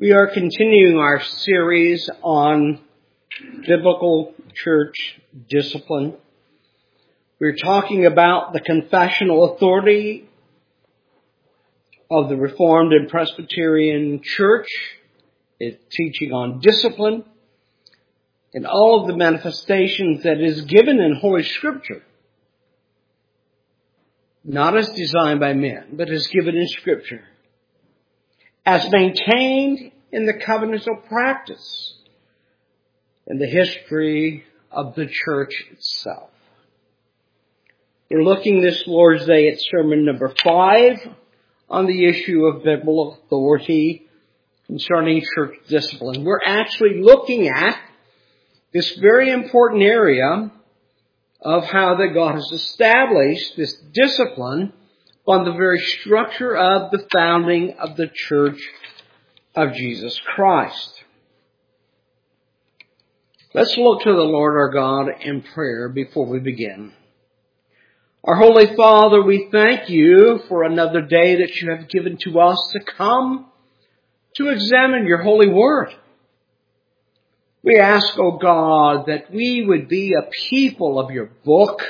We are continuing our series on biblical church discipline. We're talking about the confessional authority of the Reformed and Presbyterian Church. It's teaching on discipline and all of the manifestations that is given in Holy Scripture. Not as designed by men, but as given in Scripture. As maintained in the covenantal practice in the history of the church itself. We're looking this Lord's Day at sermon number 5 on the issue of biblical authority concerning church discipline. We're actually looking at this very important area of how that God has established this discipline on the very structure of the founding of the Church of Jesus Christ. Let's look to the Lord our God in prayer before we begin. Our Holy Father, we thank you for another day that you have given to us to come to examine your holy word. We ask, O God, that we would be a people of your book,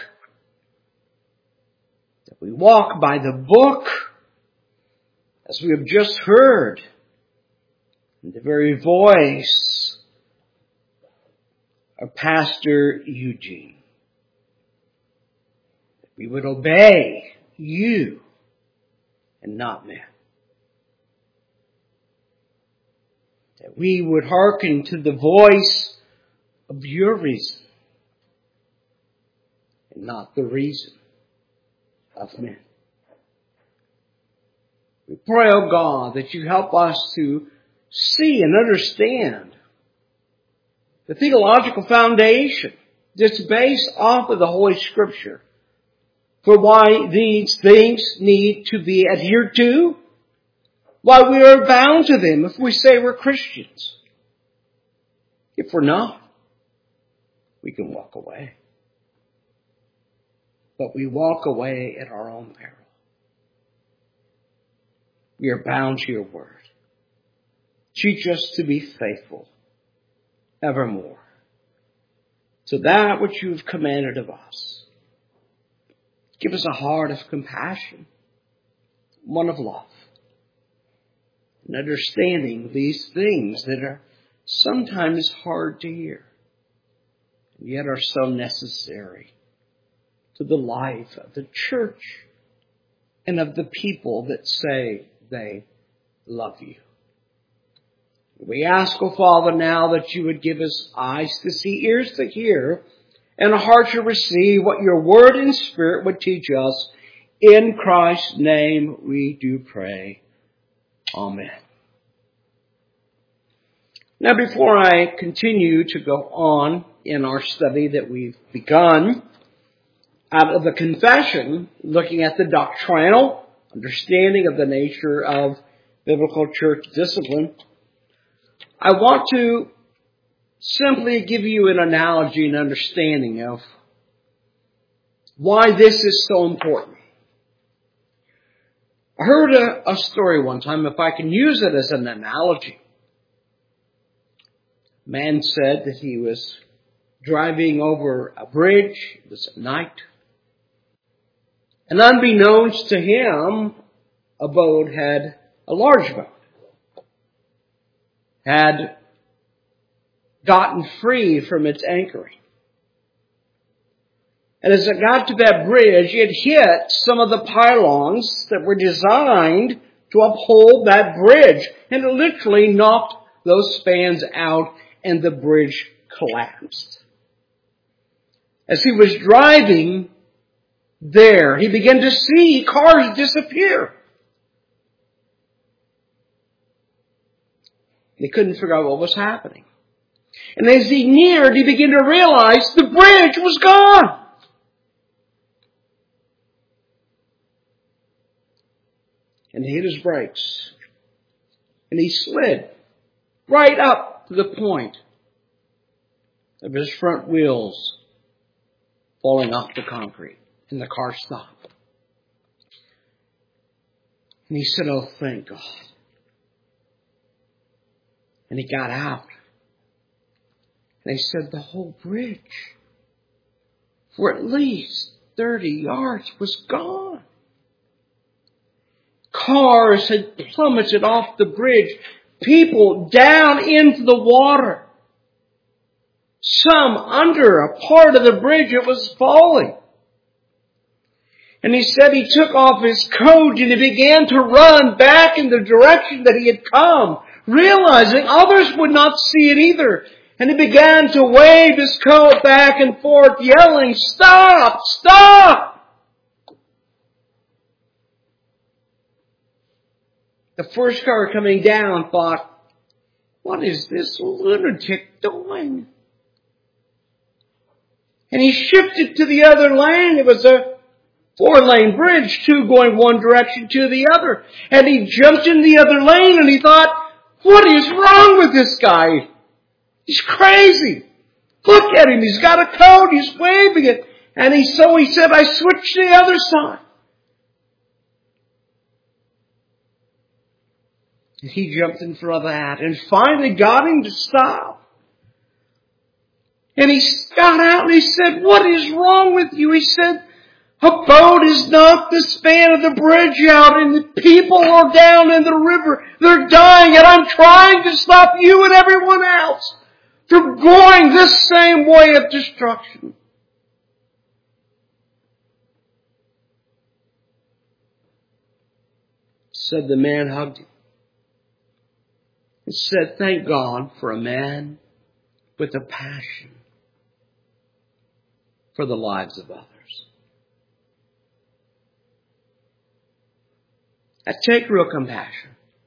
that we walk by the book, as we have just heard, in the very voice of Pastor Eugene. That we would obey you and not men. That we would hearken to the voice of your reason and not the reason of men. We pray, O God, that you help us to see and understand the theological foundation that's based off of the Holy Scripture for why these things need to be adhered to, why we are bound to them if we say we're Christians. If we're not, we can walk away. But we walk away at our own peril. We are bound to your word. Teach us to be faithful evermore to that which you've commanded of us. Give us a heart of compassion, one of love, and understanding these things that are sometimes hard to hear, and yet are so necessary to the life of the church and of the people that say they love you. We ask, O Father, now that you would give us eyes to see, ears to hear, and a heart to receive what your word and spirit would teach us. In Christ's name we do pray. Amen. Now, before I continue to go on in our study that we've begun, out of the confession, looking at the doctrinal understanding of the nature of biblical church discipline, I want to simply give you an analogy and understanding of why this is so important. I heard a story one time, if I can use it as an analogy. A man said that he was driving over a bridge. It was at night. And unbeknownst to him, a large boat, had gotten free from its anchoring. And as it got to that bridge, it hit some of the pylons that were designed to uphold that bridge. And it literally knocked those spans out and the bridge collapsed. As he was driving there, he began to see cars disappear. He couldn't figure out what was happening. And as he neared, he began to realize the bridge was gone. And he hit his brakes. And he slid right up to the point of his front wheels falling off the concrete. And the car stopped. And he said, "Oh, thank God. And he got out. And they said the whole bridge, for at least 30 yards, was gone. Cars had plummeted off the bridge. People down into the water. Some under a part of the bridge it was falling. And he said he took off his coat and he began to run back in the direction that he had come, realizing others would not see it either. And he began to wave his coat back and forth, yelling, "Stop! Stop!" The first car coming down thought, "What is this lunatic doing?" And he shifted to the other lane. It was a 4-lane bridge, 2 going one direction to the other. And he jumped in the other lane and he thought, "What is wrong with this guy? He's crazy. Look at him. He's got a coat. He's waving it." And he said, "I switched to the other side." And he jumped in front of that and finally got him to stop. And he got out and he said, "What is wrong with you?" He said, "A boat has knocked the span of the bridge out and the people are down in the river. They're dying and I'm trying to stop you and everyone else from going this same way of destruction." Said the man hugged him and said, "Thank God for a man with a passion for the lives of others." That takes real compassion.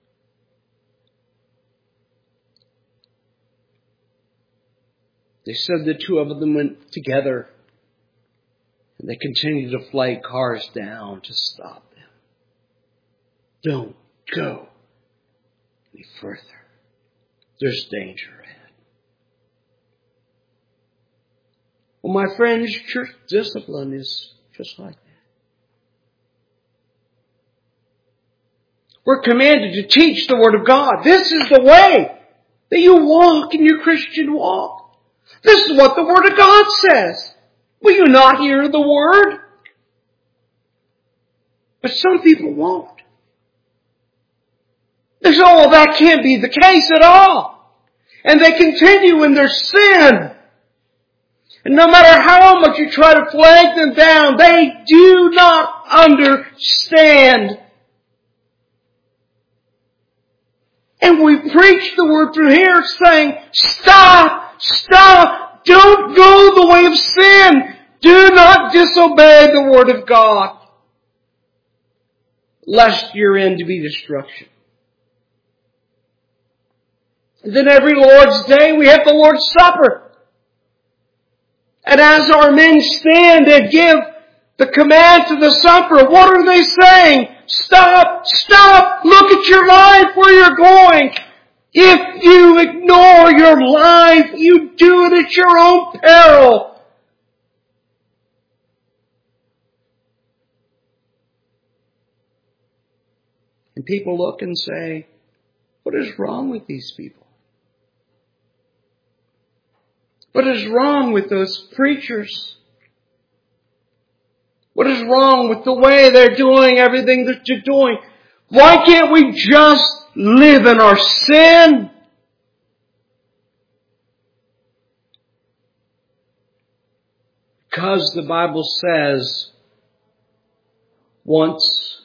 They said the two of them went together and they continued to flag cars down to stop them. Don't go any further. There's danger ahead. Well, my friends, church discipline is just like that. We're commanded to teach the Word of God. This is the way that you walk in your Christian walk. This is what the Word of God says. Will you not hear the Word? But some people won't. They say, "Oh, that can't be the case at all." And they continue in their sin. And no matter how much you try to flag them down, they do not understand. And we preach the Word through here saying, "Stop! Stop! Don't go the way of sin! Do not disobey the Word of God, lest your end be destruction." And then every Lord's Day we have the Lord's Supper. And as our men stand and give the command to the supper, what are they saying? "Stop! Stop! Look at your life, where you're going. If you ignore your life, you do it at your own peril." And people look and say, "What is wrong with these people? What is wrong with those preachers? What is wrong with the way they're doing everything that you're doing? Why can't we just live in our sin?" Because the Bible says, once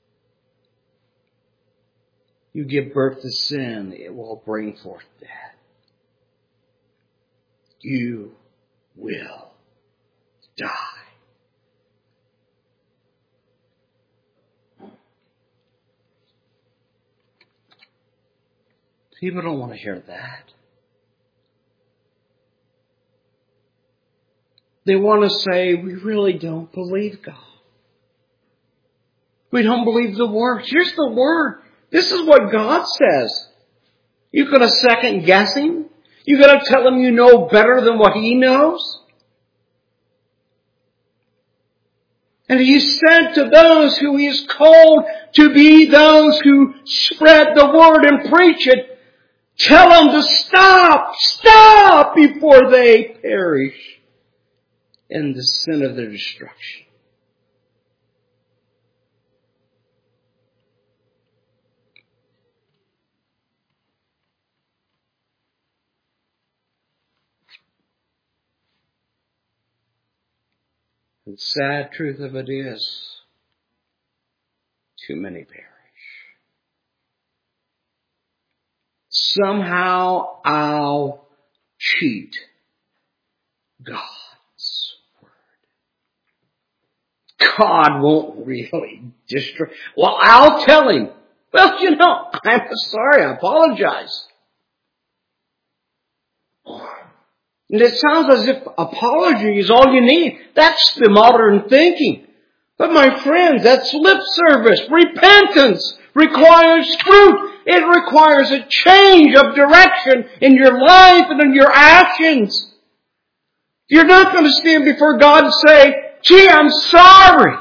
you give birth to sin, it will bring forth death. You will die. People don't want to hear that. They want to say, "We really don't believe God. We don't believe the Word." Here's the Word. This is what God says. You're going to second guess Him? You're going to tell Him you know better than what He knows? And He said to those who He has called to be those who spread the Word and preach it, Tell them to stop before they perish in the sin of their destruction. The sad truth of it is, too many perish. Somehow I'll cheat God's word. God won't really destroy. Well, I'll tell him. Well, I'm sorry. I apologize. And it sounds as if apology is all you need. That's the modern thinking. But my friends, that's lip service. Repentance requires fruit. It requires a change of direction in your life and in your actions. You're not going to stand before God and say, gee, I'm sorry.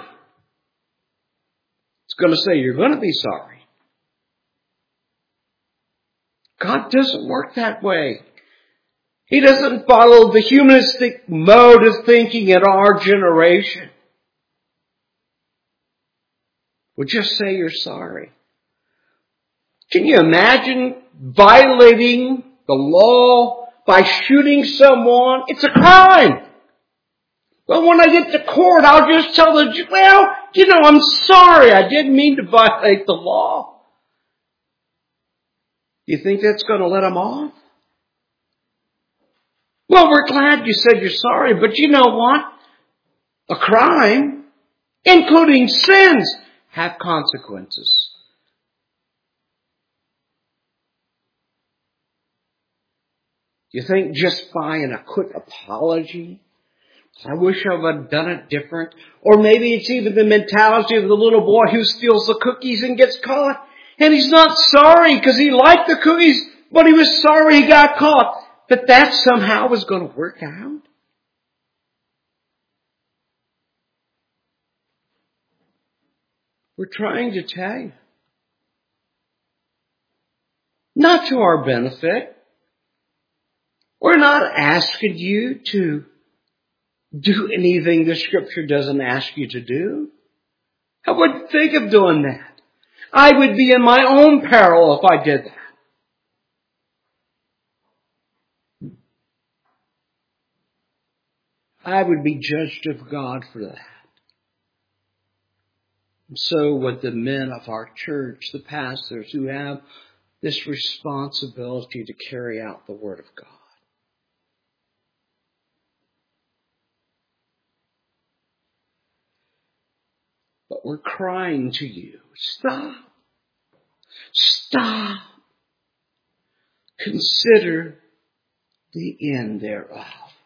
It's going to say you're going to be sorry. God doesn't work that way. He doesn't follow the humanistic mode of thinking in our generation. Well, just say you're sorry. Can you imagine violating the law by shooting someone? It's a crime. Well, when I get to court, I'll just tell the judge, well, I'm sorry. I didn't mean to violate the law. Do you think that's going to let them off? Well, we're glad you said you're sorry, but you know what? A crime, including sins, have consequences. You think just by a quick apology, I wish I would have done it different, or maybe it's even the mentality of the little boy who steals the cookies and gets caught, and he's not sorry because he liked the cookies, but he was sorry he got caught. But that somehow was going to work out. We're trying to tell you. Not to our benefit. We're not asking you to do anything the Scripture doesn't ask you to do. I wouldn't think of doing that. I would be in my own peril if I did that. I would be judged of God for that. And so would the men of our church, the pastors who have this responsibility to carry out the Word of God. But we're crying to you, stop. Stop. Consider the end thereof.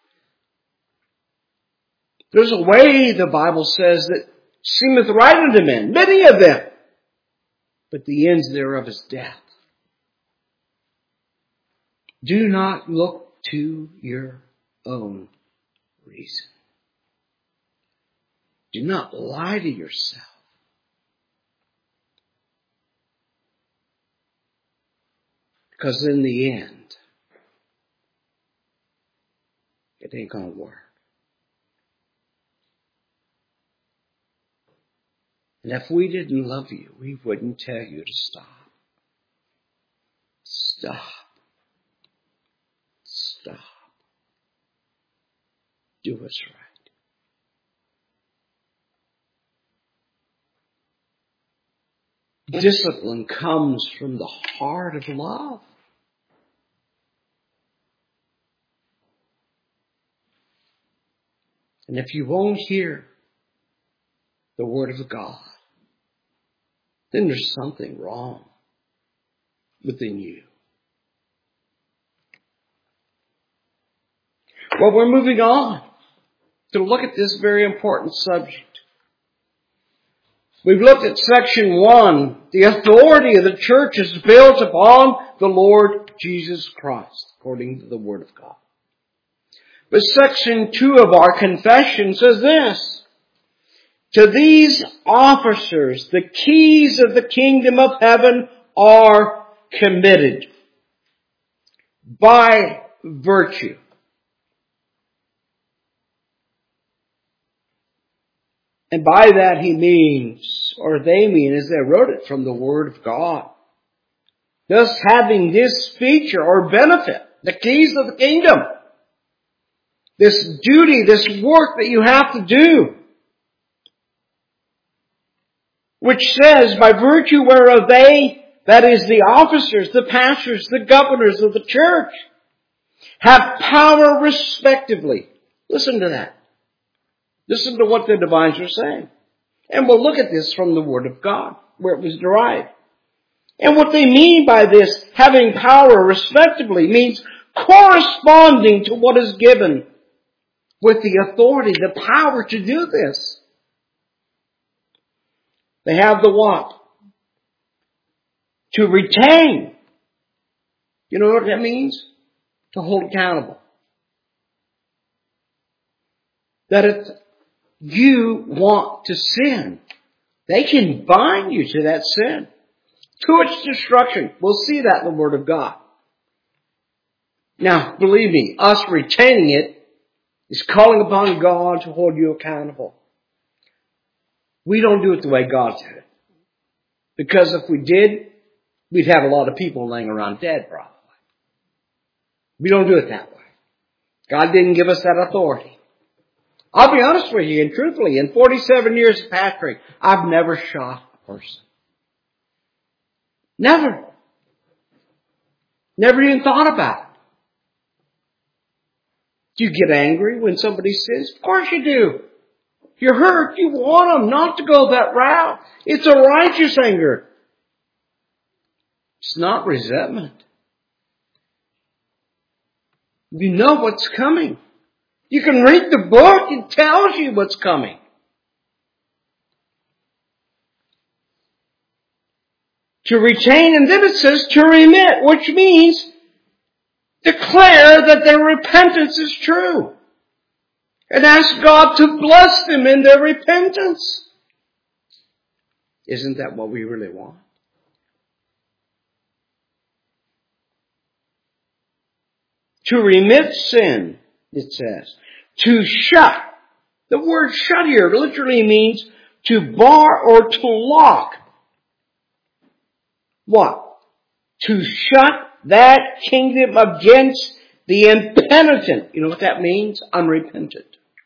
There's a way, the Bible says, that seemeth right unto men, many of them, but the ends thereof is death. Do not look to your own reason. Do not lie to yourself. Because in the end, it ain't going to work. And if we didn't love you, we wouldn't tell you to stop. Stop. Stop. Do what's right. Discipline comes from the heart of love. And if you won't hear the Word of God, then there's something wrong within you. Well, we're moving on to look at this very important subject. We've looked at section 1. The authority of the church is built upon the Lord Jesus Christ, according to the Word of God. But section 2 of our confession says this: to these officers, the keys of the kingdom of heaven are committed. by virtue. And by that he means, or they mean, as they wrote it from the Word of God. Thus having this feature or benefit, the keys of the kingdom, this duty, this work that you have to do, which says, by virtue whereof they, that is the officers, the pastors, the governors of the church, have power respectively. Listen to that. Listen to what the divines are saying. And we'll look at this from the Word of God, where it was derived. And what they mean by this, having power respectively, means corresponding to what is given with the authority, the power to do this. They have the what? To retain. You know what that means? To hold accountable. That if you want to sin, they can bind you to that sin, to its destruction. We'll see that in the Word of God. Now, believe me, us retaining it is calling upon God to hold you accountable. We don't do it the way God did it. Because if we did, we'd have a lot of people laying around dead, probably. We don't do it that way. God didn't give us that authority. I'll be honest with you, and truthfully, in 47 years of pastoring, I've never shot a person. Never. Never even thought about it. Do you get angry when somebody sins? Of course you do. You're hurt. You want them not to go that route. It's a righteous anger. It's not resentment. You know what's coming. You can read the book. It tells you what's coming. To retain, and then it says to remit, which means declare that their repentance is true. And ask God to bless them in their repentance. Isn't that what we really want? To remit sin, it says. To shut. The word shut here literally means to bar or to lock. What? To shut that kingdom against the impenitent. You know what that means? Unrepentant.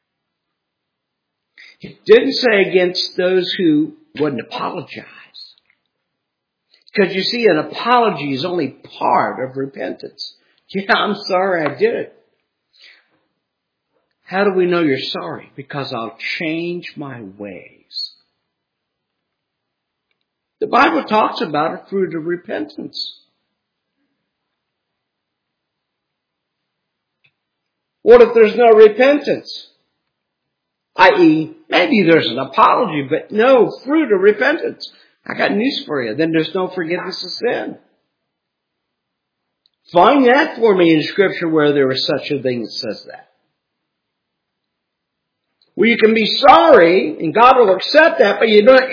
It didn't say against those who wouldn't apologize. Because you see, an apology is only part of repentance. Yeah, I'm sorry I did it. How do we know you're sorry? Because I'll change my ways. The Bible talks about a fruit of repentance. What if there's no repentance? I.e., maybe there's an apology, but no fruit of repentance. I got news for you. Then there's no forgiveness of sin. Find that for me in Scripture where there is such a thing that says that. Well, you can be sorry, and God will accept that, but you don't...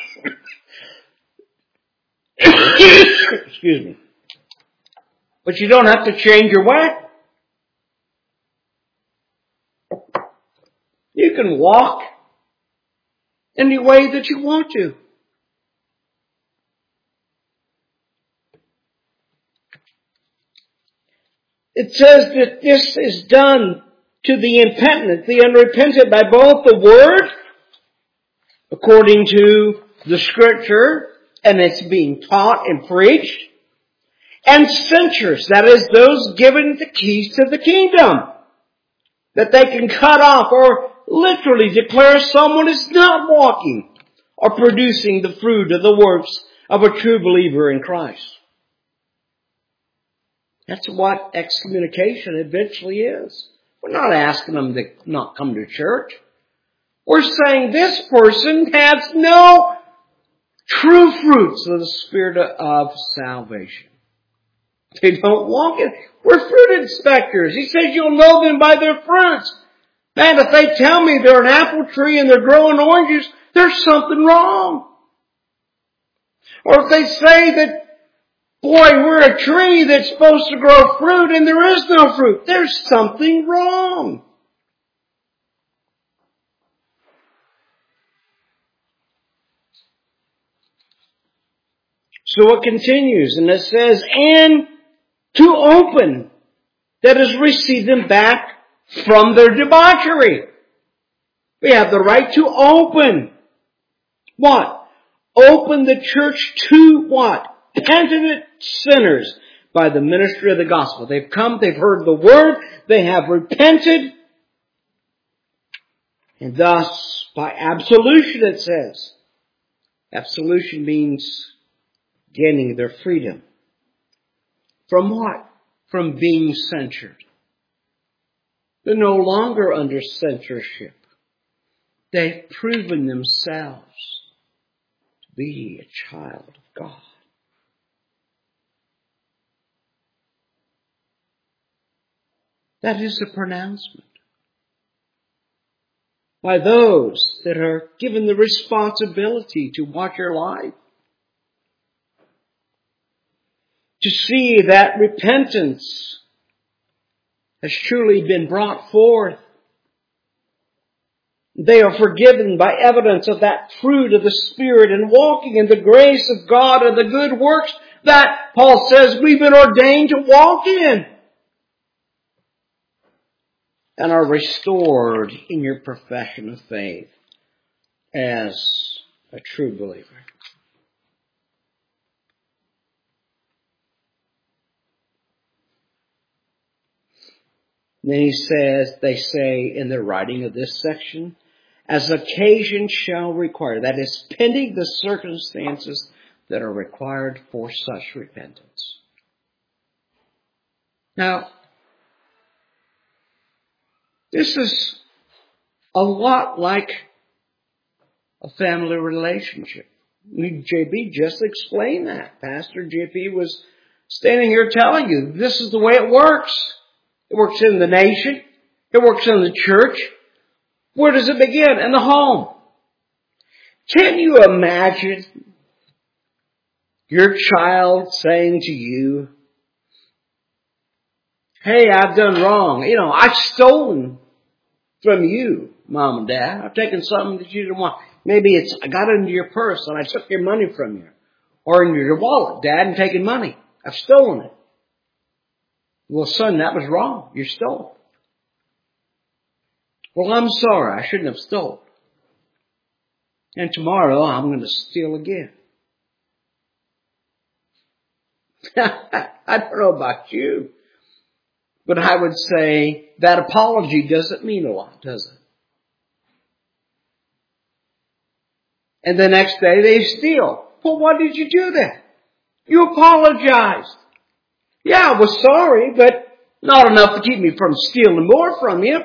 Excuse me. But you don't have to change your way. You can walk any way that you want to. It says that this is done to the impenitent, the unrepentant, by both the Word, according to the Scripture, and it's being taught and preached, and censures, that is, those given the keys to the kingdom, that they can cut off or literally declare someone is not walking or producing the fruit of the works of a true believer in Christ. That's what excommunication eventually is. We're not asking them to not come to church. We're saying this person has no true fruits of the Spirit of salvation. They don't walk it. We're fruit inspectors. He says you'll know them by their fruits. Man, if they tell me they're an apple tree and they're growing oranges, there's something wrong. Or if they say that Boy, we're a tree that's supposed to grow fruit and there is no fruit. There's something wrong. So it continues and it says, and to open, that is, receive them back from their debauchery. We have the right to open. What? Open the church to what? Penitent sinners by the ministry of the gospel. They've come, they've heard the word, they have repented, and thus, by absolution it says. Absolution means gaining their freedom. From what? From being censured. They're no longer under censorship. They've proven themselves to be a child of God. That is a pronouncement by those that are given the responsibility to watch your life, to see that repentance has truly been brought forth. They are forgiven by evidence of that fruit of the Spirit and walking in the grace of God and the good works that Paul says we've been ordained to walk in, and are restored in your profession of faith as a true believer. Then he says, they say in the writing of this section, as occasion shall require. That is, pending the circumstances that are required for such repentance. Now, this is a lot like a family relationship. JP just explained that. Pastor JP was standing here telling you this is the way it works. It works in the nation. It works in the church. Where does it begin? In the home. Can you imagine your child saying to you, hey, I've done wrong. I've stolen from you, Mom and Dad. I've taken something that you didn't want. Maybe I got it into your purse and I took your money from you. Or in your wallet, Dad, and taken money. I've stolen it. Well, son, that was wrong. You stole. Well, I'm sorry. I shouldn't have stolen. And tomorrow I'm going to steal again. I don't know about you, but I would say that apology doesn't mean a lot, does it? And the next day they steal. Well, why did you do that? You apologized. Yeah, I was sorry, but not enough to keep me from stealing more from you.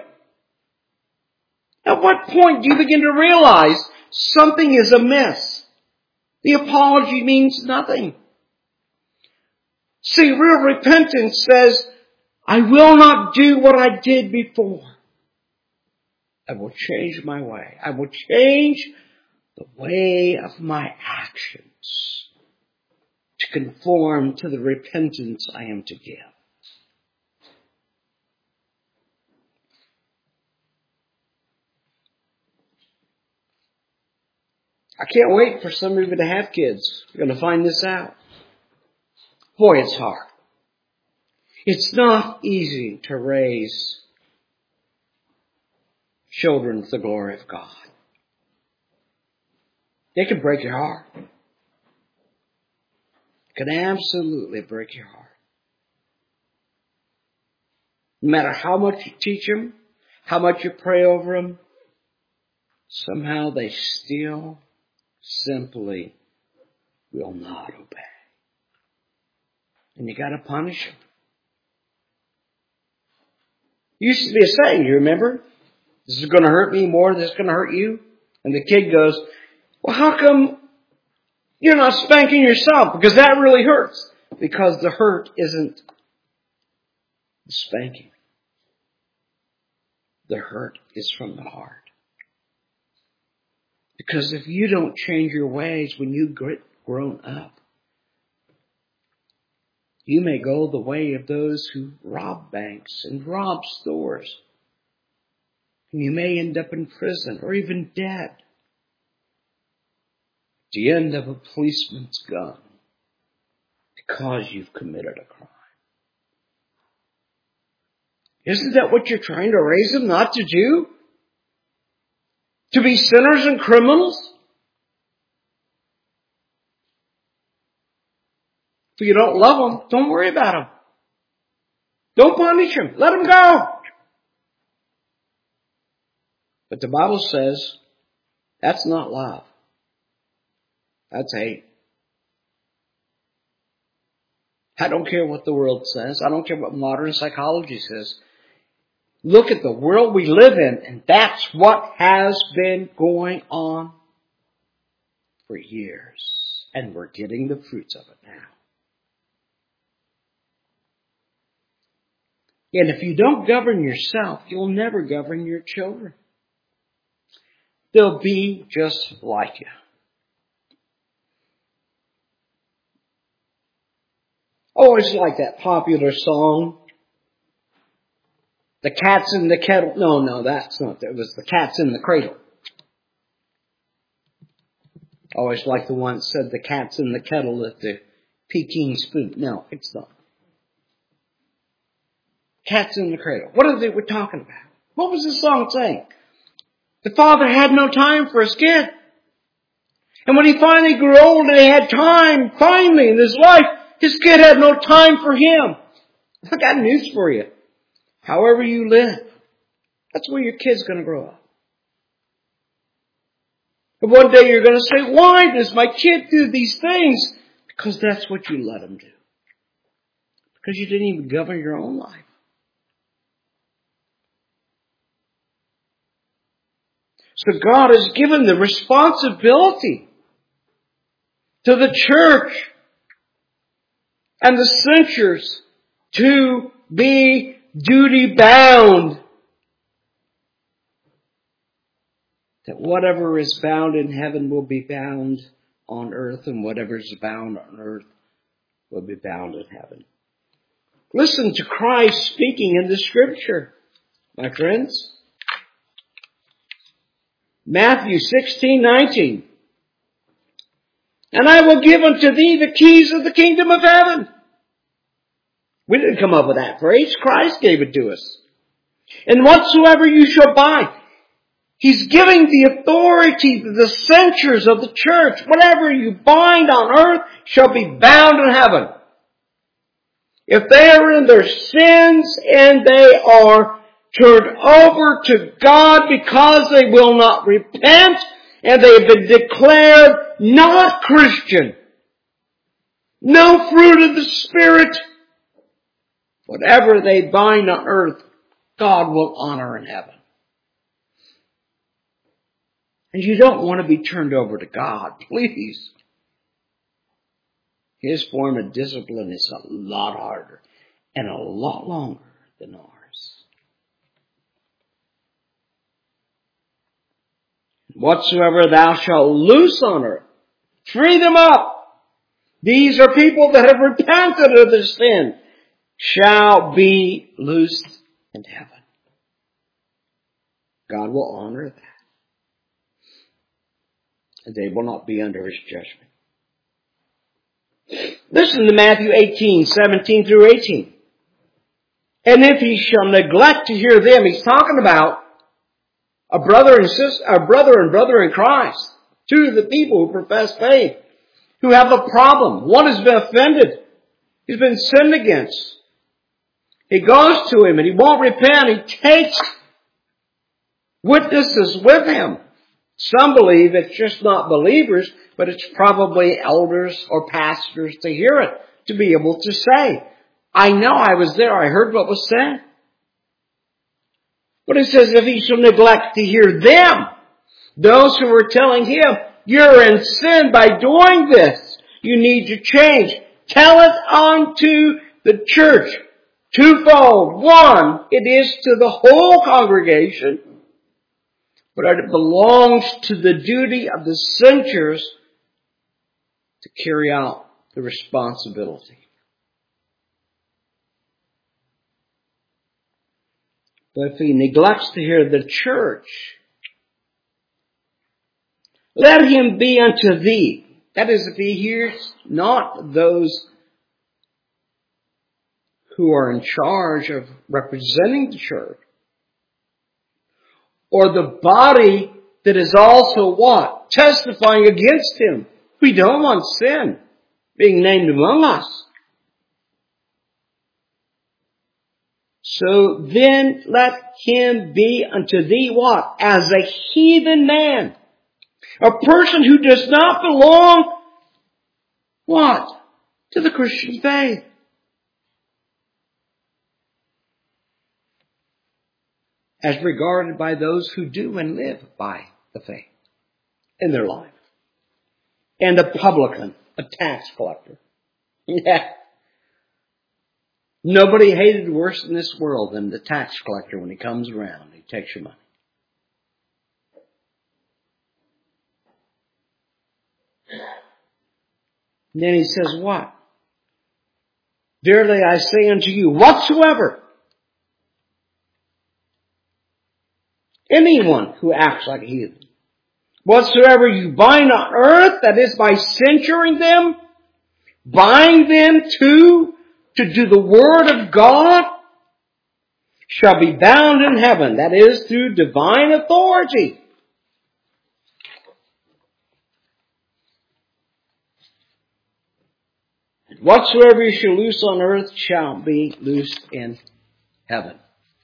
At what point do you begin to realize something is amiss? The apology means nothing. See, real repentance says, I will not do what I did before. I will change my way. I will change the way of my actions to conform to the repentance I am to give. I can't wait for some of you to have kids. You're going to find this out. Boy, it's hard. It's not easy to raise children for the glory of God. They can break your heart. Can absolutely break your heart. No matter how much you teach them, how much you pray over them, somehow they still simply will not obey. And you got to punish them. Used to be a saying, you remember? This is going to hurt me more than this is going to hurt you. And the kid goes, well, how come you're not spanking yourself? Because that really hurts. Because the hurt isn't the spanking. The hurt is from the heart. Because if you don't change your ways when you get grown up, You may go the way of those who rob banks and rob stores. And you may end up in prison or even dead. At the end of a policeman's gun because you've committed a crime. Isn't that what you're trying to raise them not to do? To be sinners and criminals? If you don't love them, don't worry about them. Don't punish them. Let them go. But the Bible says that's not love. That's hate. I don't care what the world says. I don't care what modern psychology says. Look at the world we live in, and that's what has been going on for years. And we're getting the fruits of it now. And if you don't govern yourself, you'll never govern your children. They'll be just like you. Always like that popular song, The Cat's in the Kettle. No, that's not. It was The Cat's in the Cradle. Always like the one that said the cat's in the kettle at the Peking spoon. No, it's not. Cat's in the Cradle. What are they were talking about? What was the song saying? The father had no time for his kid. And when he finally grew old and he had time finally in his life, his kid had no time for him. I got news for you. However you live, that's where your kid's going to grow up. And one day you're going to say, why does my kid do these things? Because that's what you let him do. Because you didn't even govern your own life. So God has given the responsibility to the church and the censures to be duty bound. That whatever is bound in heaven will be bound on earth, and whatever is bound on earth will be bound in heaven. Listen to Christ speaking in the scripture, my friends. Matthew 16:19. And I will give unto thee the keys of the kingdom of heaven. We didn't come up with that phrase. Christ gave it to us. And whatsoever you shall bind. He's giving the authority to the censures of the church. Whatever you bind on earth shall be bound in heaven. If they are in their sins and they are turned over to God because they will not repent and they have been declared not Christian, no fruit of the Spirit, whatever they bind on earth, God will honor in heaven. And you don't want to be turned over to God, please. His form of discipline is a lot harder and a lot longer than ours. Whatsoever thou shalt loose on earth, free them up. These are people that have repented of their sin, shall be loosed in heaven. God will honor that. And they will not be under his judgment. Listen to Matthew 18:17 through 18. And if he shall neglect to hear them, he's talking about a brother and brother in Christ. Two of the people who profess faith, who have a problem. One has been offended. He's been sinned against. He goes to him and he won't repent. He takes witnesses with him. Some believe it's just not believers, but it's probably elders or pastors to hear it, to be able to say, I know I was there, I heard what was said. But it says, if he shall neglect to hear them, those who are telling him, you're in sin by doing this, you need to change. Tell it unto the church. Twofold. One, it is to the whole congregation, but it belongs to the duty of the censures to carry out the responsibility. But if he neglects to hear the church, let him be unto thee. That is, if he hears not those who are in charge of representing the church, or the body that is also what? Testifying against him. We don't want sin being named among us. So then let him be unto thee what? As a heathen man. A person who does not belong, what? To the Christian faith. As regarded by those who do and live by the faith in their life. And a publican, a tax collector. Yeah. Nobody hated worse in this world than the tax collector when he comes around. He takes your money. And then he says what? Verily I say unto you, whatsoever anyone who acts like a heathen, whatsoever you bind on earth, that is by censuring them, bind them to do the word of God, shall be bound in heaven. That is through divine authority. Whatsoever you shall loose on earth shall be loosed in heaven.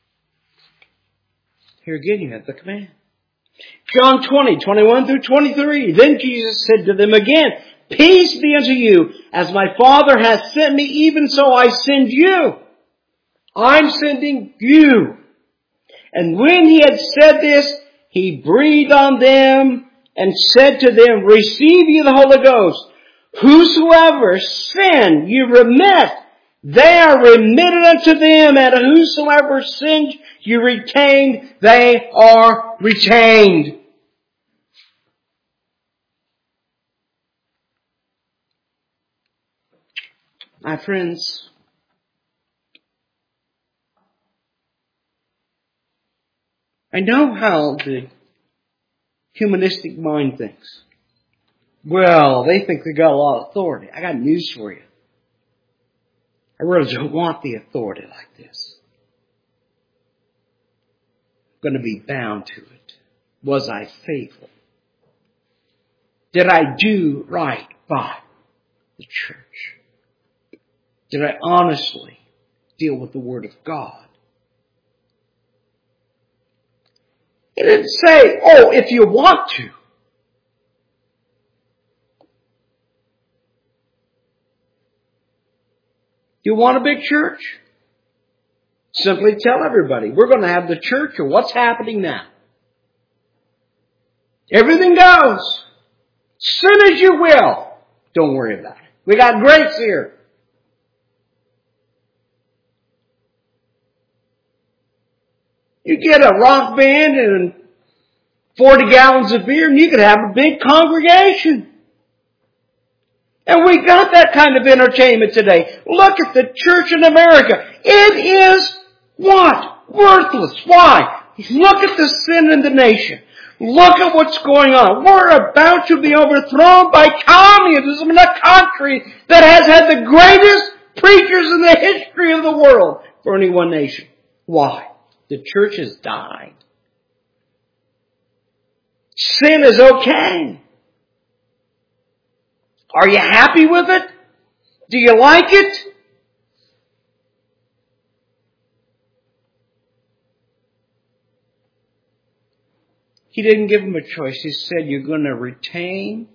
Here again you have the command. John 20, 21 through 23. Then Jesus said to them again, peace be unto you. As my Father hath sent me, even so I send you. I'm sending you. And when he had said this, he breathed on them and said to them, receive ye the Holy Ghost. Whosoever sin you remit, they are remitted unto them. And whosoever sins you retain, they are retained. My friends, I know how the humanistic mind thinks. Well, they think they got a lot of authority. I got news for you. I really don't want the authority like this. I'm going to be bound to it. Was I faithful? Did I do right by the church? Did I honestly deal with the Word of God? He didn't say, oh, if you want to. You want a big church? Simply tell everybody, we're going to have the church, or what's happening now. Everything goes. Sin as you will. Don't worry about it. We got grace here. You get a rock band and 40 gallons of beer and you could have a big congregation. And we got that kind of entertainment today. Look at the church in America. It is what? Worthless. Why? Look at the sin in the nation. Look at what's going on. We're about to be overthrown by communism in a country that has had the greatest preachers in the history of the world for any one nation. Why? The church has died. Sin is okay. Are you happy with it? Do you like it? He didn't give them a choice. He said, you're going to retain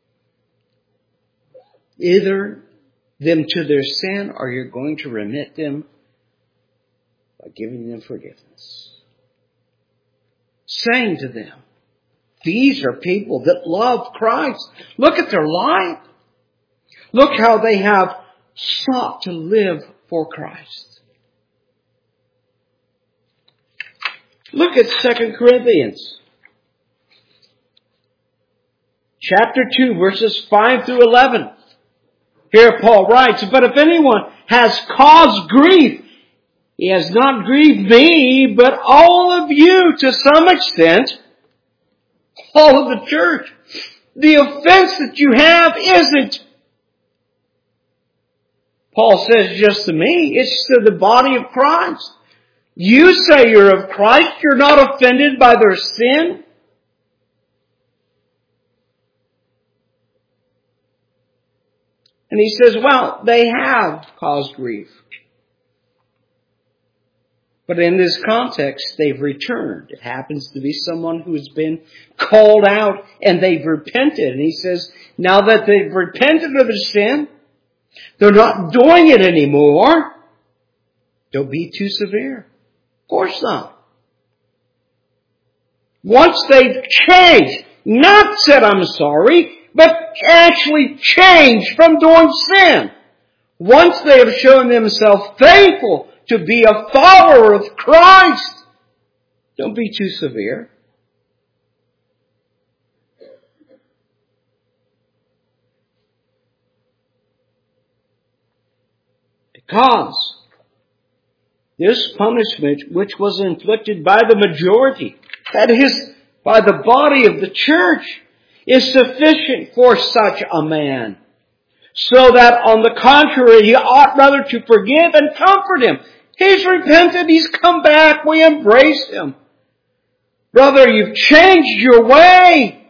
either them to their sin or you're going to remit them by giving them forgiveness. Saying to them, these are people that love Christ. Look at their life. Look how they have sought to live for Christ. Look at 2 Corinthians. Chapter 2, verses 5 through 11. Here Paul writes, but if anyone has caused grief He has not grieved me, but all of you to some extent. All of the church. The offense that you have isn't, Paul says, just to me. It's to the body of Christ. You say you're of Christ. You're not offended by their sin. And he says, well, they have caused grief. But in this context, they've returned. It happens to be someone who's been called out and they've repented. And he says, now that they've repented of their sin, they're not doing it anymore. Don't be too severe. Of course not. Once they've changed, not said I'm sorry, but actually changed from doing sin. Once they have shown themselves faithful to be a follower of Christ, don't be too severe. Because this punishment, which was inflicted by the majority, that is, by the body of the church, is sufficient for such a man. So that, on the contrary, he ought rather to forgive and comfort him. He's repented, he's come back, we embrace him. Brother, you've changed your way.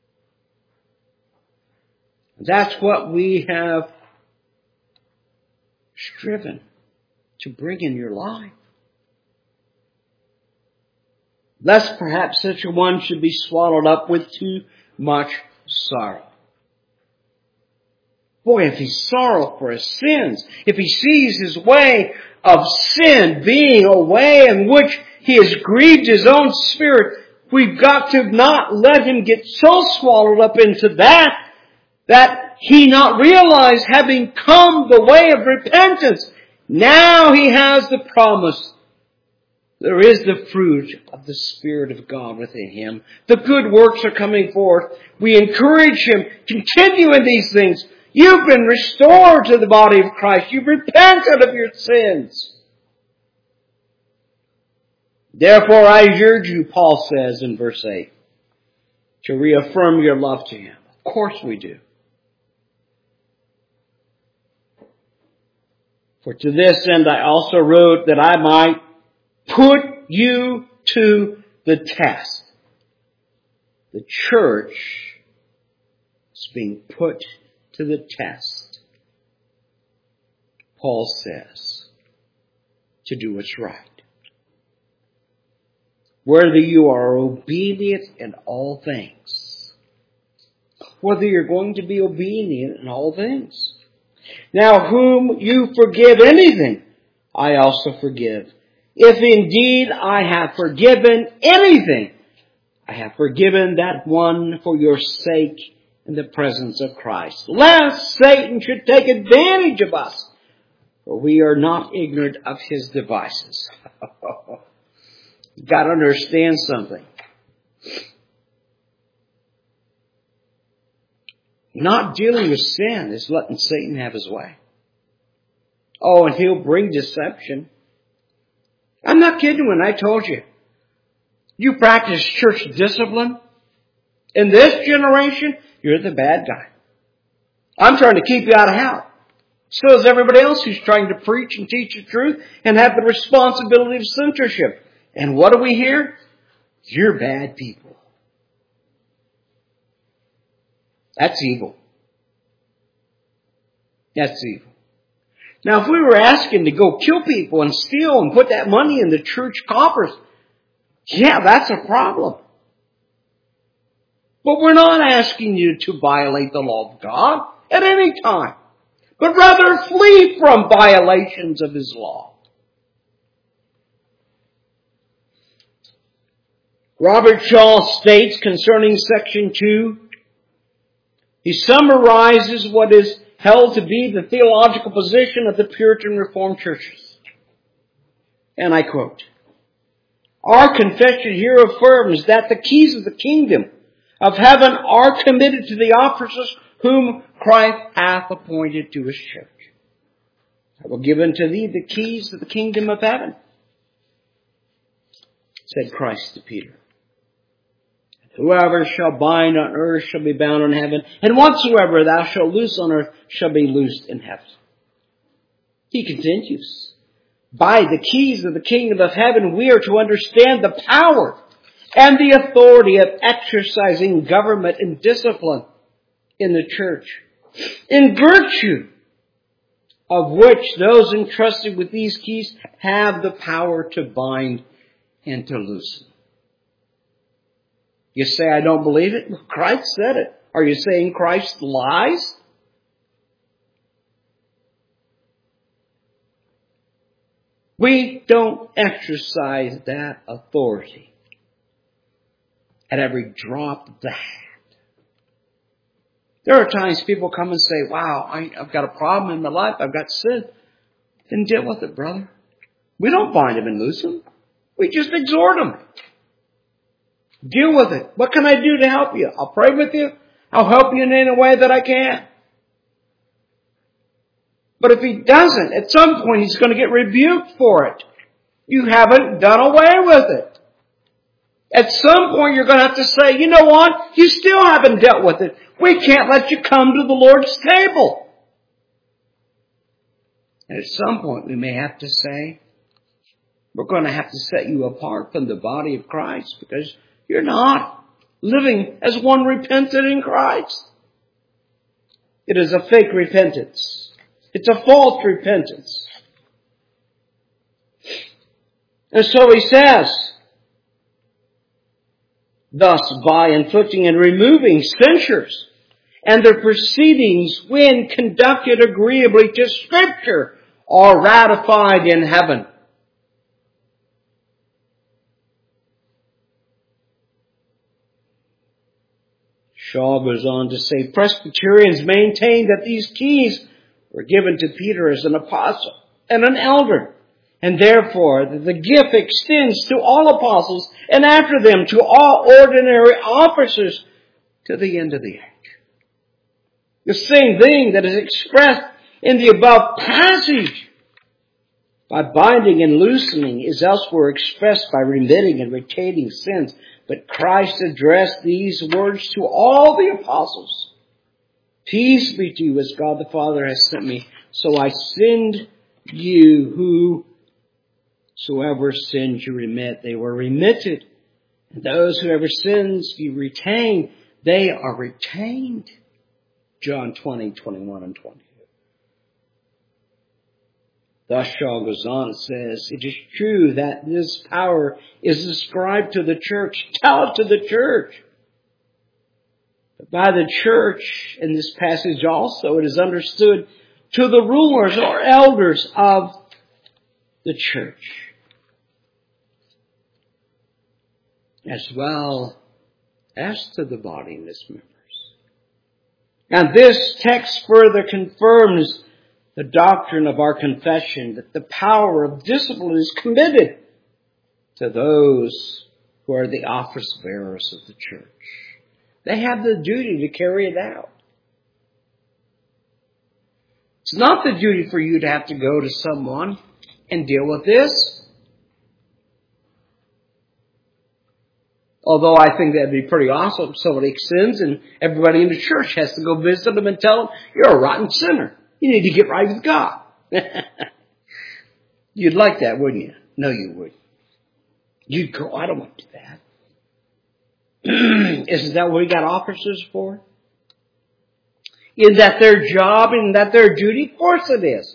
That's what we have striven to bring in your life. Lest perhaps such a one should be swallowed up with too much sorrow. Boy, if he's sorrowful for his sins, if he sees his way of sin being a way in which he has grieved his own spirit, we've got to not let him get so swallowed up into that he not realize, having come the way of repentance, now he has the promise. There is the fruit of the Spirit of God within him. The good works are coming forth. We encourage him, continue in these things. You've been restored to the body of Christ. You've repented of your sins. Therefore, I urge you, Paul says in verse 8, to reaffirm your love to him. Of course we do. For to this end I also wrote, that I might put you to the test. The church is being put to the test, Paul says, to do what's right. Whether you are obedient in all things. Whether you're going to be obedient in all things. Now, whom you forgive anything, I also forgive. If indeed I have forgiven anything, I have forgiven that one for your sake in the presence of Christ, lest Satan should take advantage of us, for we are not ignorant of his devices. You've got to understand something. Not dealing with sin is letting Satan have his way. Oh, and he'll bring deception. I'm not kidding when I told you. You practice church discipline. In this generation, you're the bad guy. I'm trying to keep you out of hell. So is everybody else who's trying to preach and teach the truth and have the responsibility of censorship. And what do we hear? You're bad people. That's evil. That's evil. Now, if we were asking to go kill people and steal and put that money in the church coffers, yeah, that's a problem. But we're not asking you to violate the law of God at any time, but rather flee from violations of his law. Robert Shaw states concerning section 2, he summarizes what is held to be the theological position of the Puritan Reformed churches. And I quote, our confession here affirms that the keys of the kingdom of heaven are committed to the officers whom Christ hath appointed to his church. I will give unto thee the keys of the kingdom of heaven, said Christ to Peter. Whoever shall bind on earth shall be bound in heaven, and whatsoever thou shalt loose on earth shall be loosed in heaven. He continues, by the keys of the kingdom of heaven, we are to understand the power and the authority of exercising government and discipline in the church, in virtue of which those entrusted with these keys have the power to bind and to loosen. You say, I don't believe it? Christ said it. Are you saying Christ lies? We don't exercise that authority at every drop of the hat. There are times people come and say, wow, I've got a problem in my life. I've got sin. Then deal with it, brother. We don't bind them and loose them. We just exhort them. Deal with it. What can I do to help you? I'll pray with you. I'll help you in any way that I can. But if he doesn't, at some point he's going to get rebuked for it. You haven't done away with it. At some point you're going to have to say, you know what? You still haven't dealt with it. We can't let you come to the Lord's table. And at some point we may have to say, we're going to have to set you apart from the body of Christ because you're not living as one repentant in Christ. It is a fake repentance. It's a false repentance. And so he says, thus by inflicting and removing censures and their proceedings when conducted agreeably to Scripture are ratified in heaven. Shaw goes on to say, Presbyterians maintain that these keys were given to Peter as an apostle and an elder, and therefore that the gift extends to all apostles and after them to all ordinary officers to the end of the age. The same thing that is expressed in the above passage by binding and loosening is elsewhere expressed by remitting and retaining sins. But Christ addressed these words to all the apostles. Peace be to you as God the Father has sent me. So I send you whosoever sins you remit. They were remitted. And those whoever sins you retain, they are retained. John 20, 21 and 22. Thus Shaw goes on and says, it is true that this power is ascribed to the church. Tell it to the church. But by the church, in this passage also, it is understood to the rulers or elders of the church, as well as to the body and its members. And this text further confirms the doctrine of our confession that the power of discipline is committed to those who are the office bearers of the church. They have the duty to carry it out. It's not the duty for you to have to go to someone and deal with this. Although I think that'd be pretty awesome if somebody sins and everybody in the church has to go visit them and tell them, you're a rotten sinner. You need to get right with God. You'd like that, wouldn't you? No, you wouldn't. You'd go, I don't want to do that. Isn't that what we got officers for? Isn't that their job? Isn't that their duty? Of course it is.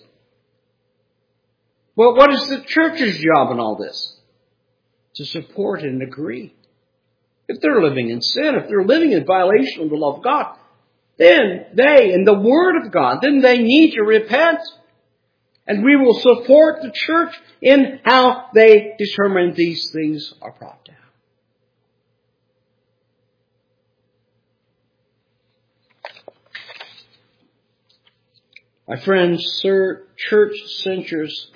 Well, what is the church's job in all this? To support and agree. If they're living in sin, if they're living in violation of the law of God, then they, in the Word of God, then they need to repent. And we will support the church in how they determine these things are brought down. My friends, church censures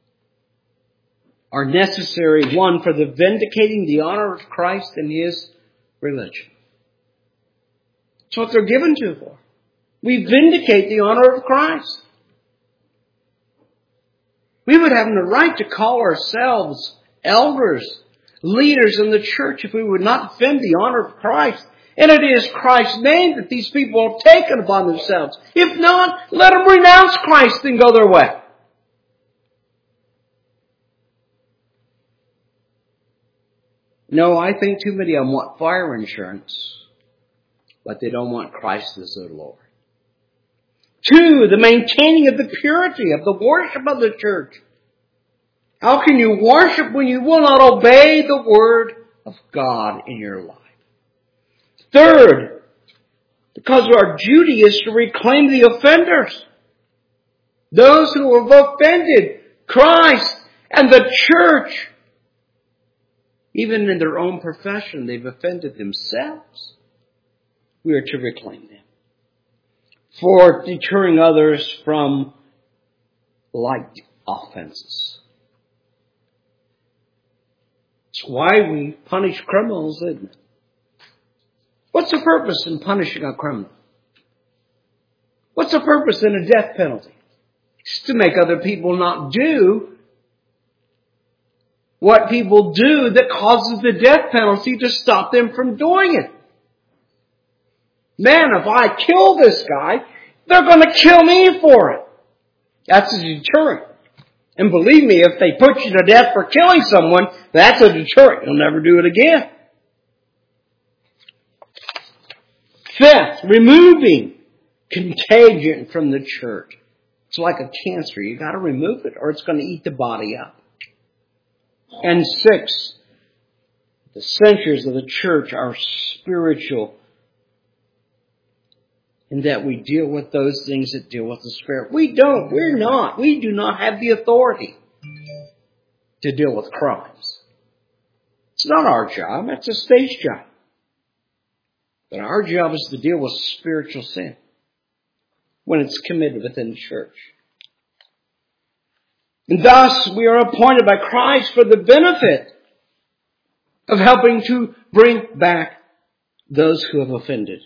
are necessary, one, for the vindicating the honor of Christ and His religion. That's what they're given to for. We vindicate the honor of Christ. We would have the right to call ourselves elders, leaders in the church if we would not defend the honor of Christ. And it is Christ's name that these people have taken upon themselves. If not, let them renounce Christ and go their way. No, I think too many of them want fire insurance, but they don't want Christ as their Lord. 2, the maintaining of the purity of the worship of the church. How can you worship when you will not obey the word of God in your life? 3rd, because our duty is to reclaim the offenders. Those who have offended Christ and the church. Even in their own profession, they've offended themselves. We are to reclaim them. 4, deterring others from like offenses. It's why we punish criminals, isn't it? What's the purpose in punishing a criminal? What's the purpose in a death penalty? It's to make other people not do what people do that causes the death penalty, to stop them from doing it. Man, if I kill this guy, they're going to kill me for it. That's a deterrent. And believe me, if they put you to death for killing someone, that's a deterrent. You'll never do it again. 5th, removing contagion from the church. It's like a cancer. You got to remove it or it's going to eat the body up. And 6, the censures of the church are spiritual, in that we deal with those things that deal with the Spirit. We do not have the authority to deal with crimes. It's not our job, it's a state's job. But our job is to deal with spiritual sin when it's committed within the church. And thus, we are appointed by Christ for the benefit of helping to bring back those who have offended.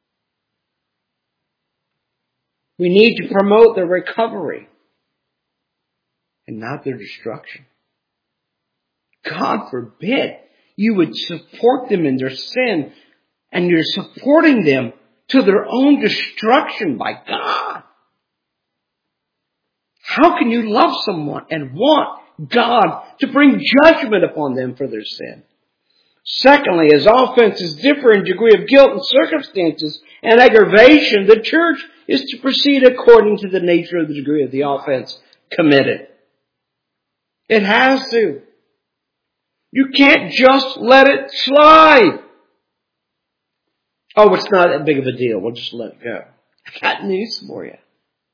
We need to promote their recovery and not their destruction. God forbid you would support them in their sin, and you're supporting them to their own destruction by God. How can you love someone and want God to bring judgment upon them for their sin? Secondly, as offenses differ in degree of guilt and circumstances and aggravation, the church is to proceed according to the nature of the degree of the offense committed. It has to. You can't just let it slide. Oh, it's not that big of a deal. We'll just let it go. I got news for you.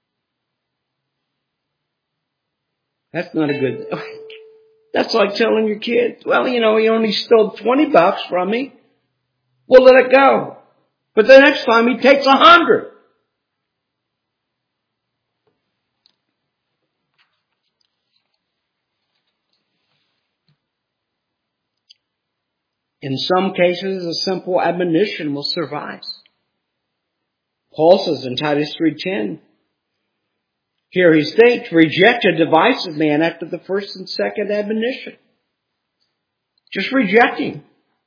That's not a good... That's like telling your kid, well, he only stole $20 from me. We'll let it go. But the next time he takes 100. In some cases, a simple admonition will suffice. Paul says in Titus 3:10, here he states, reject a divisive man after the first and second admonition. Just rejecting.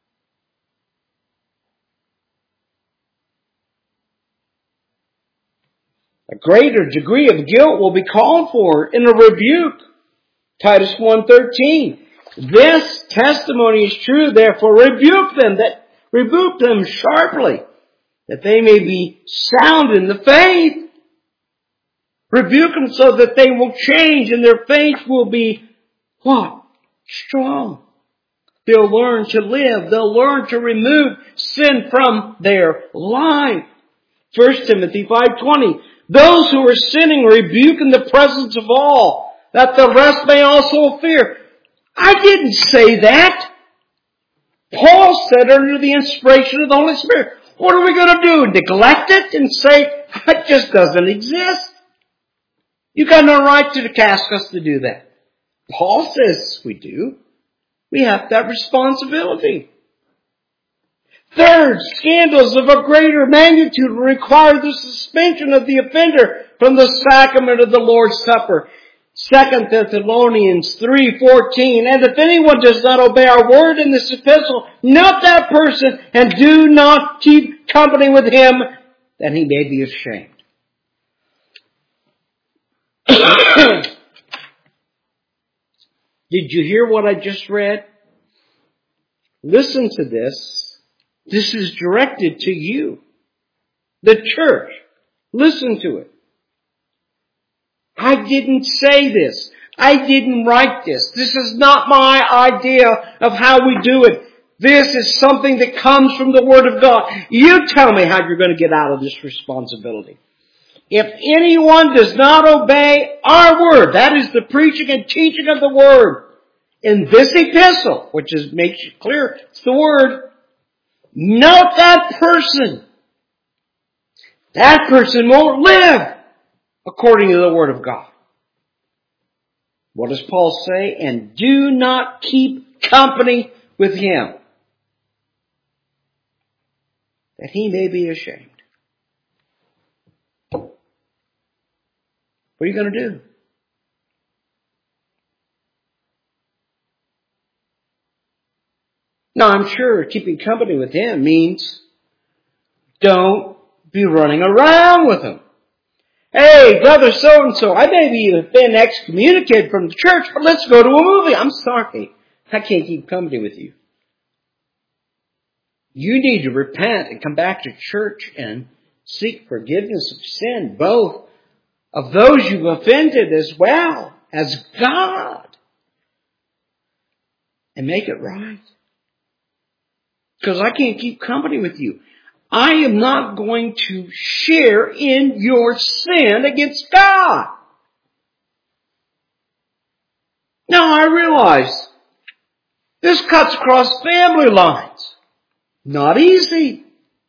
A greater degree of guilt will be called for in a rebuke. Titus 1:13. This testimony is true, therefore rebuke them sharply, that they may be sound in the faith. Rebuke them so that they will change and their faith will be, what? Strong. They'll learn to live. They'll learn to remove sin from their life. 1 Timothy 5:20. Those who are sinning rebuke in the presence of all, that the rest may also fear. I didn't say that. Paul said under the inspiration of the Holy Spirit. What are we going to do? Neglect it and say, it just doesn't exist? You got no right to ask us to do that. Paul says we do. We have that responsibility. Third, scandals of a greater magnitude require the suspension of the offender from the sacrament of the Lord's Supper. 2 Thessalonians 3:14, and if anyone does not obey our word in this epistle, note that person and do not keep company with him, that he may be ashamed. Did you hear what I just read? Listen to this. This is directed to you, the church. Listen to it. I didn't say this. I didn't write this. This is not my idea of how we do it. This is something that comes from the Word of God. You tell me how you're going to get out of this responsibility. If anyone does not obey our word, that is the preaching and teaching of the Word, in this epistle, which makes it clear it's the Word, note that person. That person won't live according to the Word of God. What does Paul say? And do not keep company with him, that he may be ashamed. What are you going to do? Now, I'm sure keeping company with him means don't be running around with him. Hey, brother so-and-so, I maybe have been excommunicated from the church, but let's go to a movie. I'm sorry. I can't keep company with you. You need to repent and come back to church and seek forgiveness of sin, both of those you've offended as well as God. And make it right. Because I can't keep company with you. I am not going to share in your sin against God. Now I realize this cuts across family lines. Not easy.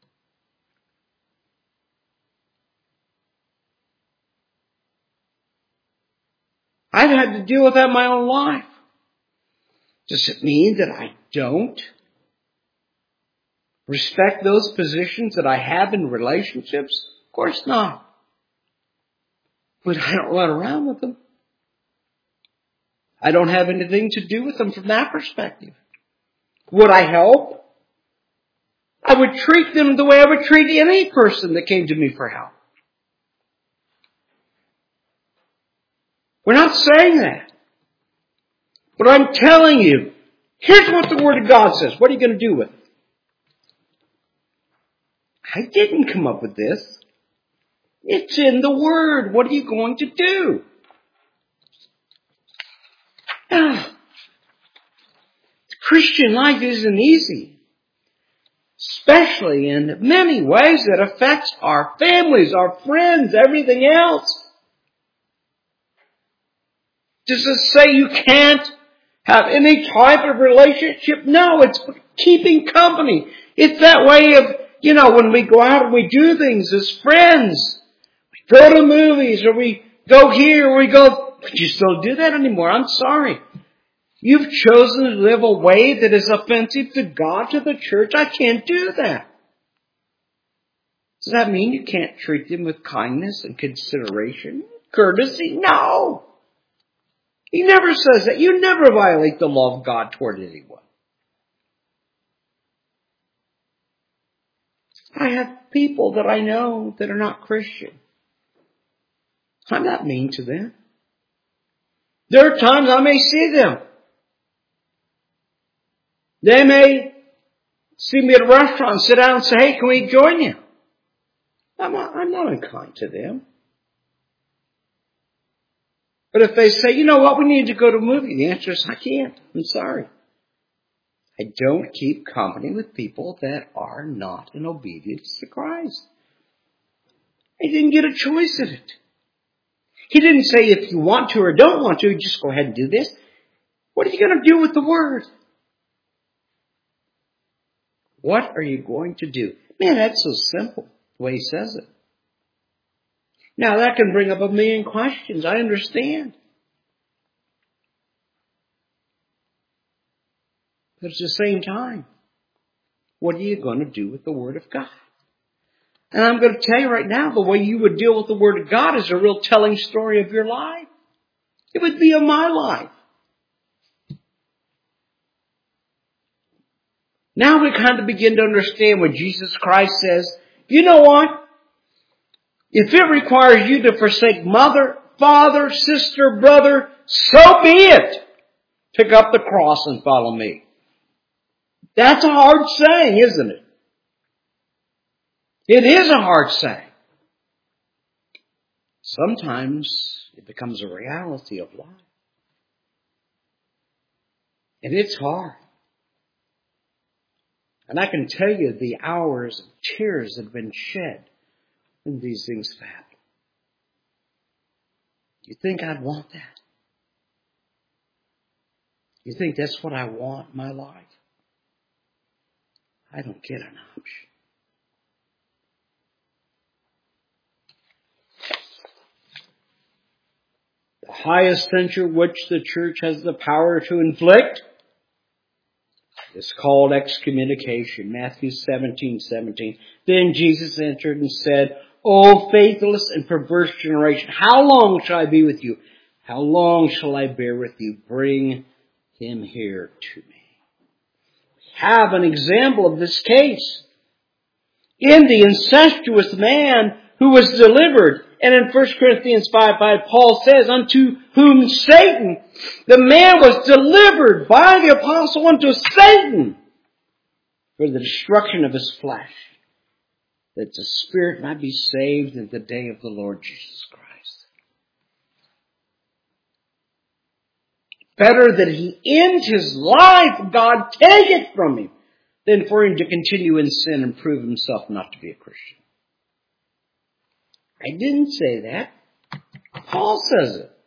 I've had to deal with that in my own life. Does it mean that I don't respect those positions that I have in relationships? Of course not. But I don't run around with them. I don't have anything to do with them from that perspective. Would I help? I would treat them the way I would treat any person that came to me for help. We're not saying that. But I'm telling you, here's what the Word of God says. What are you going to do with it? I didn't come up with this. It's in the Word. What are you going to do? Christian life isn't easy. Especially in many ways that affects our families, our friends, everything else. Does it say you can't have any type of relationship? No, it's keeping company. It's that way of, when we go out and we do things as friends. We go to movies or we go here or we go, but you still do that anymore. I'm sorry. You've chosen to live a way that is offensive to God, to the church. I can't do that. Does that mean you can't treat them with kindness and consideration? Courtesy? No. He never says that. You never violate the law of God toward anyone. I have people that I know that are not Christian. I'm not mean to them. There are times I may see them. They may see me at a restaurant and sit down and say, hey, can we join you? I'm not unkind to them. But if they say, you know what, we need to go to a movie, the answer is, I can't. I'm sorry. I don't keep company with people that are not in obedience to Christ. I didn't get a choice in it. He didn't say if you want to or don't want to, just go ahead and do this. What are you going to do with the Word? What are you going to do? Man, that's so simple, the way he says it. Now, that can bring up a million questions. I understand. But at the same time, what are you going to do with the Word of God? And I'm going to tell you right now, the way you would deal with the Word of God is a real telling story of your life. It would be of my life. Now we kind of begin to understand what Jesus Christ says. You know what? If it requires you to forsake mother, father, sister, brother, so be it. Pick up the cross and follow me. That's a hard saying, isn't it? It is a hard saying. Sometimes it becomes a reality of life. And it's hard. And I can tell you the hours of tears have been shed when these things happen. You think I'd want that? You think that's what I want in my life? I don't get an option. The highest censure which the church has the power to inflict is called excommunication. Matthew 17:17. Then Jesus answered and said, O faithless and perverse generation, how long shall I be with you? How long shall I bear with you? Bring him here to me. We have an example of this case in the incestuous man who was delivered. And in 1 Corinthians 5:5, Paul says, unto whom Satan, the man was delivered by the apostle unto Satan for the destruction of his flesh, that the spirit might be saved in the day of the Lord Jesus Christ. Better that he end his life, God take it from him, than for him to continue in sin and prove himself not to be a Christian. I didn't say that. Paul says it.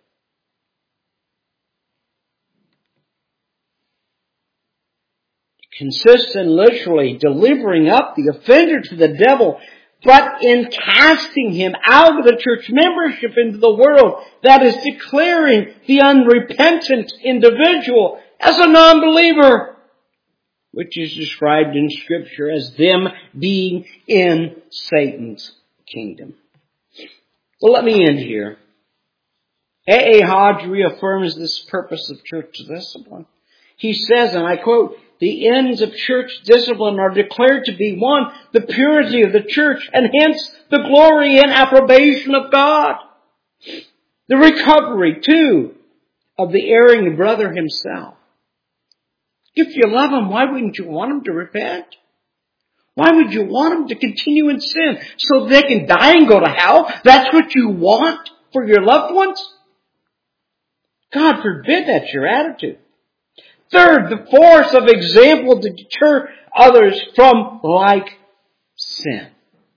It consists in literally delivering up the offender to the devil, but in casting him out of the church membership into the world, that is declaring the unrepentant individual as a non-believer, which is described in Scripture as them being in Satan's kingdom. Well, let me end here. A. Hodge reaffirms this purpose of church discipline. He says, and I quote, the ends of church discipline are declared to be, one, the purity of the church, and hence the glory and approbation of God. The recovery, two, of the erring brother himself. If you love him, why wouldn't you want him to repent? Why would you want them to continue in sin so they can die and go to hell? That's what you want for your loved ones? God forbid that's your attitude. Third, the force of example to deter others from like sin.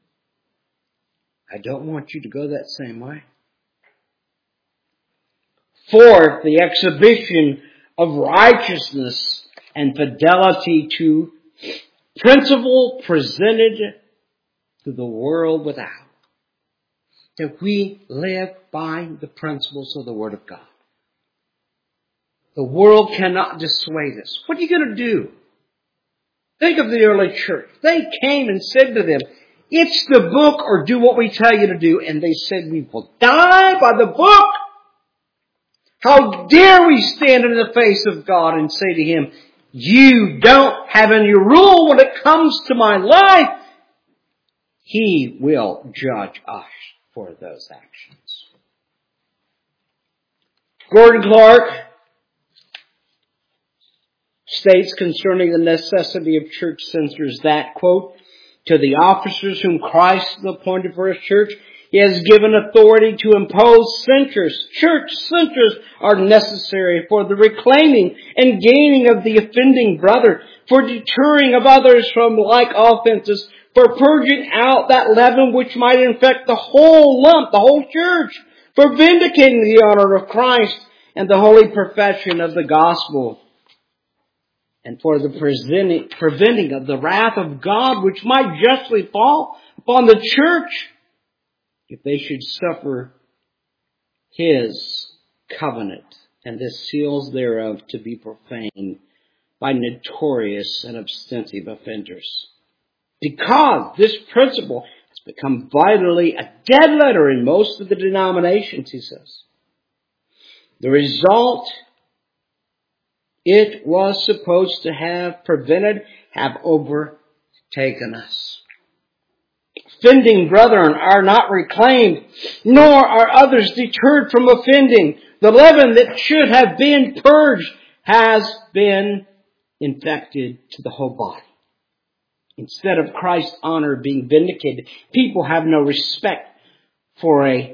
I don't want you to go that same way. Fourth, the exhibition of righteousness and fidelity to principle presented to the world without. That we live by the principles of the Word of God. The world cannot dissuade us. What are you going to do? Think of the early church. They came and said to them, it's the book or do what we tell you to do. And they said, we will die by the book. How dare we stand in the face of God and say to Him, you don't have any rule when it comes to my life. He will judge us for those actions. Gordon Clark states concerning the necessity of church censors that, quote, to the officers whom Christ has appointed for His church, He has given authority to impose censures. Church censures are necessary for the reclaiming and gaining of the offending brother, for deterring of others from like offenses, for purging out that leaven which might infect the whole lump, the whole church, for vindicating the honor of Christ and the holy profession of the gospel, and for the preventing of the wrath of God which might justly fall upon the church if they should suffer His covenant and the seals thereof to be profaned by notorious and ostensive offenders. Because this principle has become vitally a dead letter in most of the denominations, he says. The result it was supposed to have prevented have overtaken us. Offending brethren are not reclaimed, nor are others deterred from offending. The leaven that should have been purged has been infected to the whole body. Instead of Christ's honor being vindicated, people have no respect for a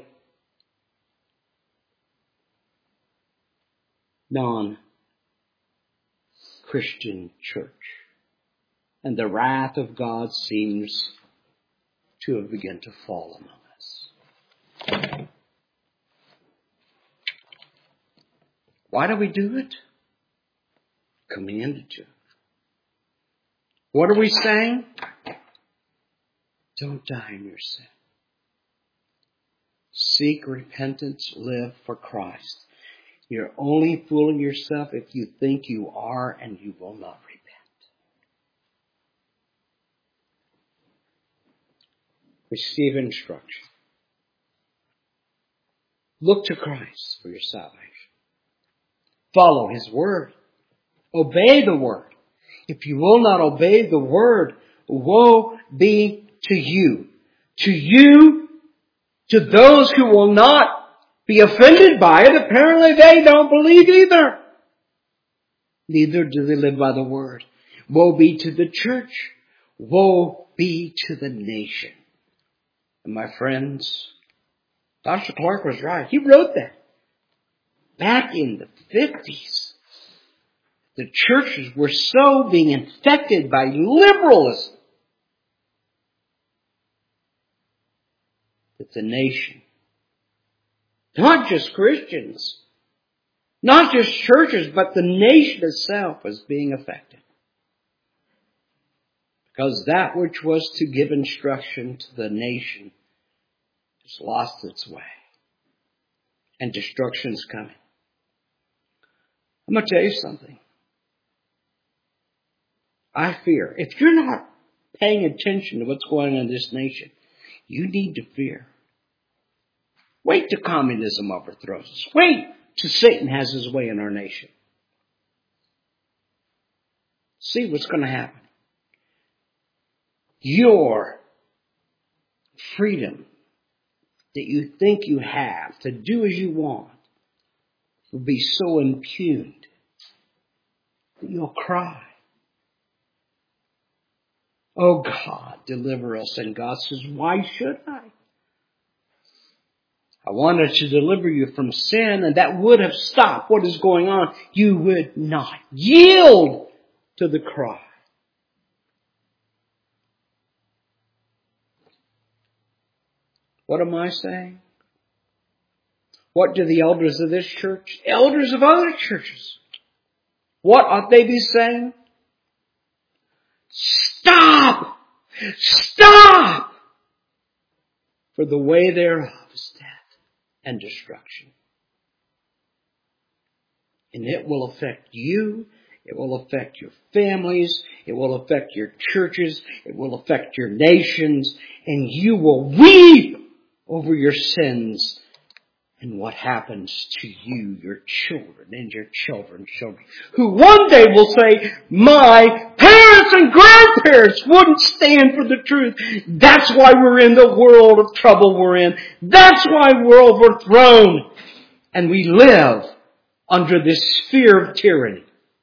non-Christian church. And the wrath of God seems to have begun to fall among us. Why do we do it? Commanded to. What are we saying? Don't die in your sin. Seek repentance, live for Christ. You're only fooling yourself if you think you are and you will not repent. Receive instruction. Look to Christ for your salvation. Follow His word. Obey the word. If you will not obey the word, woe be to you. To you, to those who will not be offended by it, apparently they don't believe either. Neither do they live by the word. Woe be to the church. Woe be to the nation. And my friends, Dr. Clark was right. He wrote that back in the 50s. The churches were so being infected by liberalism that the nation, not just Christians, not just churches, but the nation itself was being affected. Because that which was to give instruction to the nation has lost its way. And destruction's coming. I'm going to tell you something. I fear, if you're not paying attention to what's going on in this nation, you need to fear. Wait till communism overthrows us. Wait till Satan has his way in our nation. See what's going to happen. Your freedom that you think you have to do as you want will be so impugned that you'll cry. Oh God, deliver us. And God says, why should I? I wanted to deliver you from sin, and that would have stopped what is going on. You would not yield to the cry. What am I saying? What do the elders of this church, elders of other churches, what ought they be saying? Stop! Stop! For the way thereof is death and destruction. And it will affect you. It will affect your families. It will affect your churches. It will affect your nations. And you will weep over your sins and what happens to you, your children, and your children's children, who one day will say, my parents and grandparents wouldn't stand for the truth. That's why we're in the world of trouble we're in. That's why we're overthrown. And we live under this sphere of tyranny.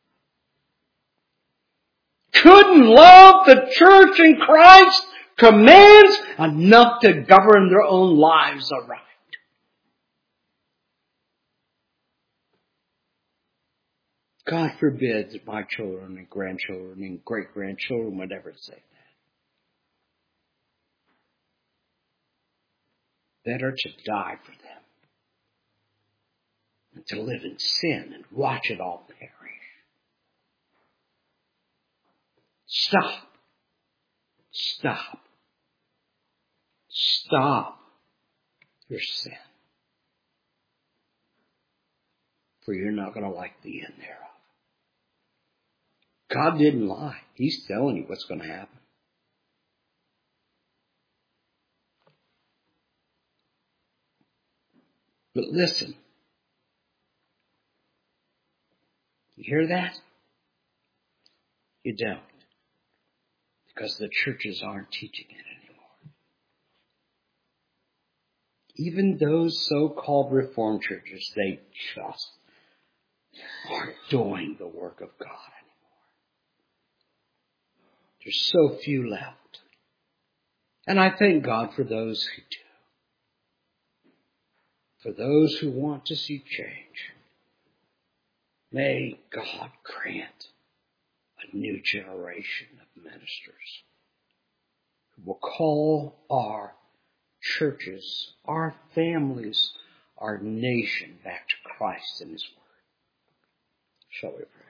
Couldn't love the church in Christ commands enough to govern their own lives aright. God forbid that my children and grandchildren and great-grandchildren would ever say that. Better to die for them than to live in sin and watch it all perish. Stop. Stop. Stop your sin. For you're not going to like the end thereof. God didn't lie. He's telling you what's going to happen. But listen. You hear that? You don't. Because the churches aren't teaching it anymore. Even those so-called Reformed churches, they just aren't doing the work of God anymore. There's so few left. And I thank God for those who do. For those who want to see change. May God grant a new generation of ministers who will call our churches, our families, our nation back to Christ and His Word. Shall we pray?